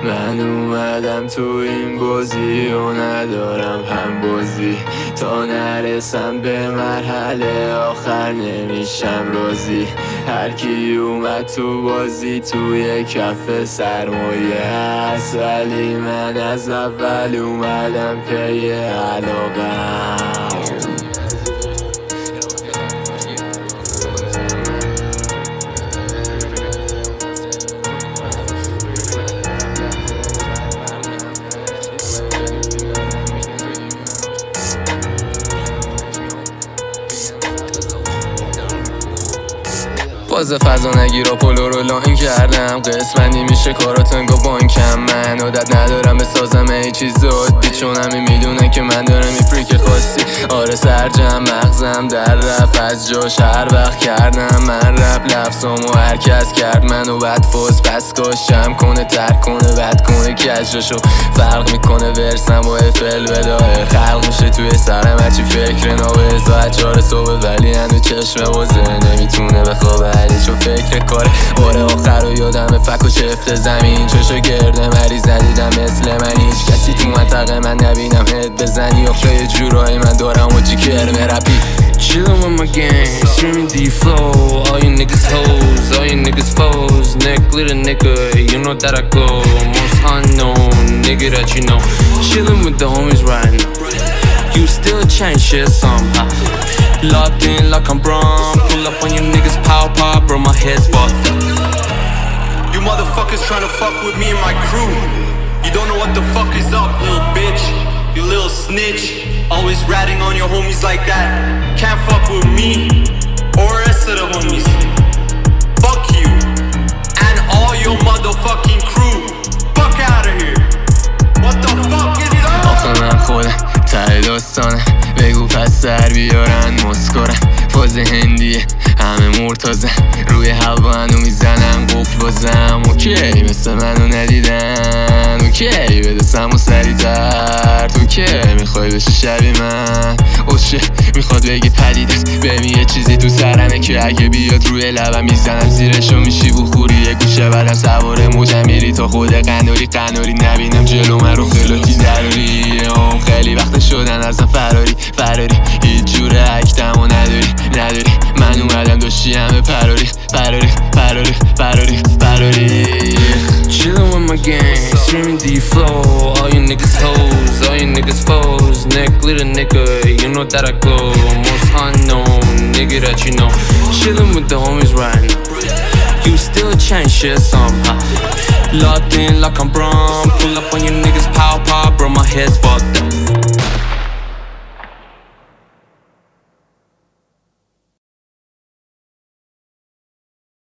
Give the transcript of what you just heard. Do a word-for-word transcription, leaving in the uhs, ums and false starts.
من اومدم تو این بازی و ندارم هم بازی، تا نرسم به مرحله آخر نمیشم راضی. هر کی اومد تو بازی توی کف سرمایه است، ولی من از اول اومدم پی علاقم. فاز فضا نگیر و پولو رو لاین کردم، قسمتی میشه کاراتنگا بانکم. من عادت ندارم بسازم ای چیزات بی، چون همه میدونن که من دارم این فریک خاصی. آره سرجم مغزم در رفت از جاش هر وقت کردم من رپ لفظامو هر کس کرد منو بد فاز پس کاش جمع کنه ترک کنه بد کنه که از جاشو فرق میکنه. ورسم و افل بداه خلق میشه توی سرم هرچی فکر نابه ساعت چهار صبح، ولی هنو چشم بازه نمیتونه بخوابه علی چو فکر کاره. باره آخر رو یادم فک و شفت زمین، چشو گرده مریض ندیدم مثل من هیچ کسی تو منطقه من نبینم هد بزنی. آخه یه جورایی من دارم و جی کرم رپی. Chillin' with my gang, streaming D-Flow. All you niggas hoes, all you niggas foes. Nick, little nigga, you know that I go. Most unknown, nigga that you know. Chillin' with the homies right now. You still change shit somehow. Locked in like I'm Braun. Pull up on you niggas, pow pow, bro, my head's fucked up. You motherfuckers tryna fuck with me and my crew. You don't know what the fuck is up, little bitch. You little snitch. Always ratting on your homies like that. Can't fuck with me or rest of the homies. Fuck you and all your motherfucking crew. Fuck out of here. What the fuck is up? آخه من خودم ته داستانم، بگو پس سر بیارن مسکرم. فاز هندیه همه مرتازن، روی هوا هنو میزنن قفل بازم. اوکی مثل منو ندیدن، اوکی بده سمو سریعتر. تو که میخوای بشی شبیه من، اوشه میخواد بگی پدیدست. ببین یه چیزی تو سرمه که اگه بیاد روی لبم میزنم زیرشو میشی بخوری. یه گوشه بعدم سوار موجم میری تا خود قناری قناری نبینم جلو من رو خلاتی دراری. هم خیلی وقت شدن ازم فراری فراری، هیچ جوره اکتم و نداری نداری. من اومدم داشتی همه پراری پراری پراری پراری پراری. Chillin' with my gang, streaming D-Flow. All you niggas hoes, all you niggas foes. Nick, little nigga, you know that I go. Most unknown, nigga that you know. Chillin' with the homies right now. You still change shit somehow. Locked in like I'm Braun. Pull up on you